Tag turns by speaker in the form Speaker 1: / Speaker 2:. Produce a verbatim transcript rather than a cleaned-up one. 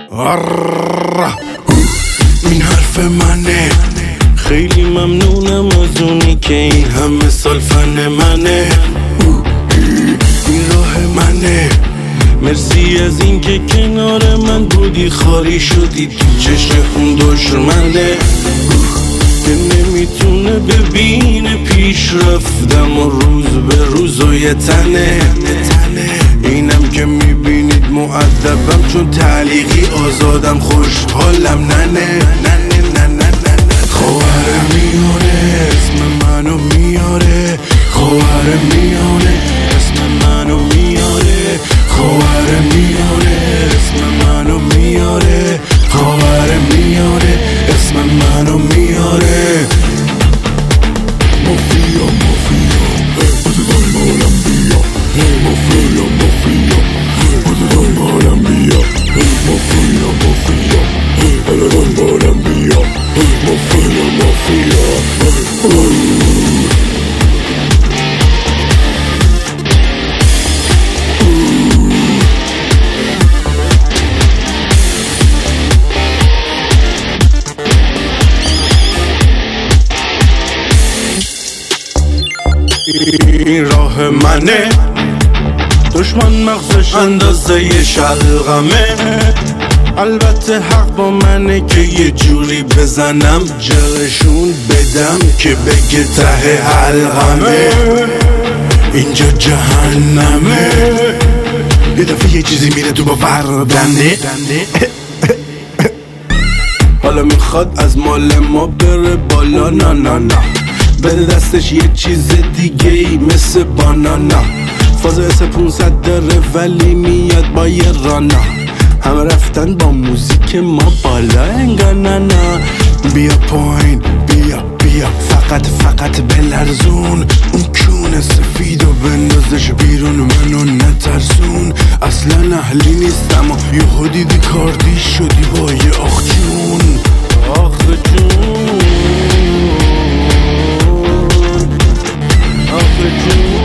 Speaker 1: این حرف منه. خیلی ممنونم از اونی که این همه سال فن منه. این راه منه. مرسی از این که کنار من بودی، خالی شدی تو چشم اون دشمنه که نمیتونه ببینه پیش رفتم و روز به روز و یه تنه. اینم که میبینید مؤدبم چون تعلیقی آزادم، خوشحالم ننه ننه ننه ننه. خواهر میاره اسم منو میاره، خواهر میاره اسم منو میاره، خواهر میاره اسم منو میاره، خواهر میاره اسم منو میاره. مافیا مافیا بزرگان عالم بیا، مافیا مافیا بزرگان عالم بیا، مافیا مافیا بزرگان عالم بیا، مافیا مافیا. این راه منه. دشمن مغزش اندازه ی شلغمه. البته حق با منه که یه جوری بزنم جرشون بدم که بگه ته حلقمه اینجا جهنمه. یه دفعه یه چیزی میره تو باوردنه. حالا میخواد از مال ما بره بالا، نه نه نه، بده دستش یه چیز دیگه ای مثل بانانا. فاز اس پونصد داره ولی میاد با یه رانا. همه رفتن با موزیک ما بالا انگار نه نه. بیا پایین بیا بیا فقط فقط بلرزون اون کون سفید و بندازش بیرون، منو نترسون. اصلا اهلی نیستم و یهو دیدی کاردی شدی با یه آخ جون آخ جون آخ جون.